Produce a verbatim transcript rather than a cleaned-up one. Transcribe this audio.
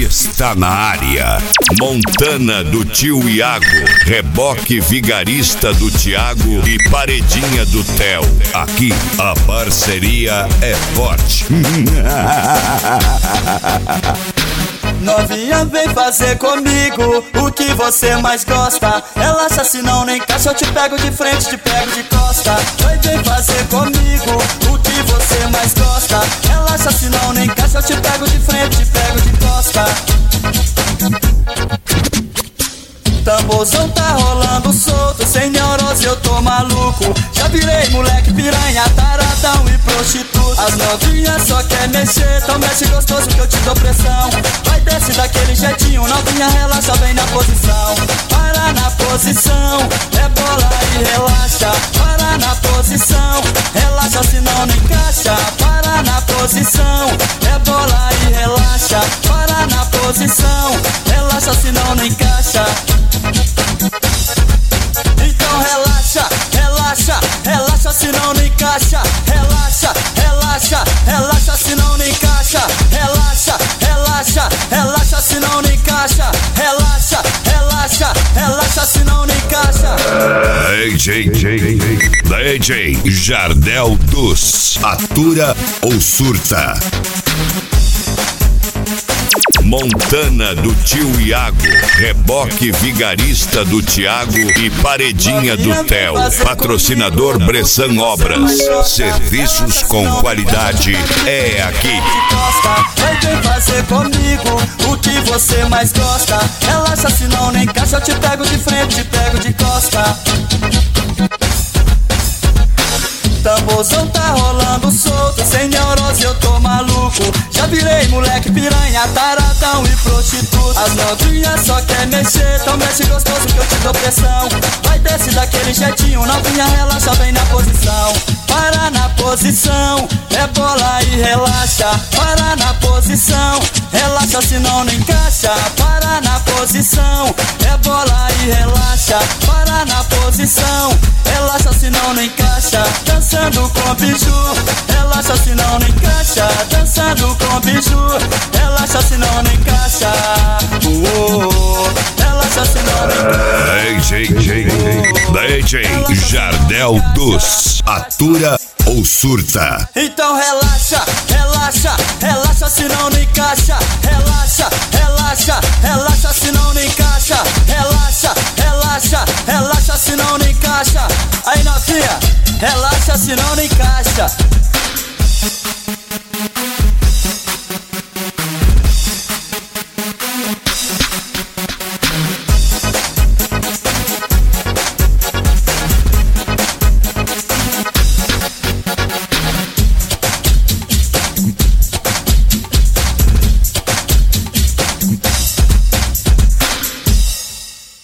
está na área. Montana do tio Iago, reboque vigarista do Tiago e paredinha do Theo. Aqui a parceria é forte. Novinha, vem fazer comigo o que você mais gosta. Relaxa, senão nem encaixa, eu te pego de frente, te pego de costa. Vai, vem fazer comigo o que você mais gosta. Relaxa, senão nem encaixa, eu te pego de frente, te pego de costa. Tamborzão tá rolando solto, sem neurose eu tô maluco. Já virei moleque piranha, taradão e prostituto. As novinhas só quer mexer, então mexe gostoso que eu te dou pressão. Vai, desce daquele jeitinho, novinha, relaxa bem na posição. Para na posição, é bola e relaxa. Para na posição, relaxa senão não encaixa. Para na posição, é bola e relaxa. Para na posição, relaxa senão não encaixa. Então relaxa, relaxa, relaxa senão não encaixa. Relaxa, relaxa, relaxa senão não encaixa. Relaxa, relaxa, relaxa senão não encaixa. Relaxa, relaxa, relaxa senão não encaixa. D J, D J Jardel dos Atura ou Surta. Montana do tio Iago, reboque vigarista do Tiago e paredinha do Theo. Patrocinador Bressan Obras. Serviços com qualidade é aqui. Vai, vem fazer comigo o que você mais gosta. Relaxa, senão nem encaixa, eu te pego de frente, te pego de costa. Tamborzão tá rolando solto, sem neurose eu tô maluco. Já virei moleque piranha, taradão e prostituto. As novinhas só quer mexer, então mexe gostoso que eu te dou pressão. Vai, desce daquele jeitinho, novinha, relaxa bem na posição. Para na posição, é bola e relaxa. Para na posição, relaxa senão não encaixa. Para na posição, é bola e relaxa. Para na posição, relaxa senão não encaixa. Dançando com biju, relaxa senão não encaixa. Dançando com biju, relaxa senão não encaixa. Uh, relaxa senão não encaixa. D J Jardel dos Atura ou Surta. Então relaxa, relaxa, relaxa senão não encaixa. Relaxa, relaxa, relaxa senão não encaixa. Relaxa, relaxa, relaxa senão não encaixa. Aí novinha, relaxa senão não encaixa.